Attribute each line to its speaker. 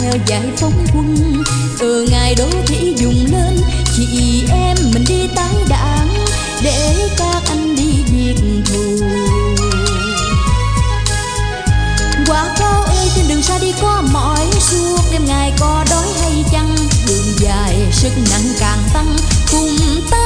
Speaker 1: nhờ giải phóng quân. Từ ngày đô thị dùng lên, chị em mình đi tái đảng để các anh đi diệt thù. Quả cao ơi trên đường xa đi có mỏi, suốt đêm ngày có đói hay chăng, đường dài sức nặng càng tăng cùng ta